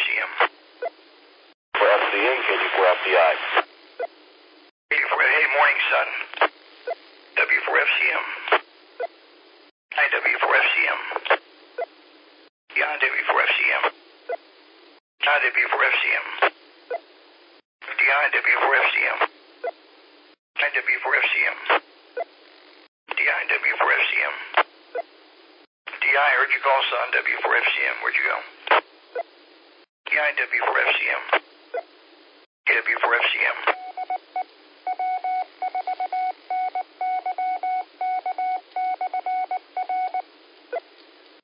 W4FCM. For FCA, KD4FDI. Hey, morning, son. W4FCM. Hi, W4FCM. Yeah, W4FCM. Hi, W4FCM. DI, W4FCM. Hi, W4FCM. DI, W4FCM. DI, I heard you call, son. W4FCM. Where'd you go? DI, W4FCM. W4FCM.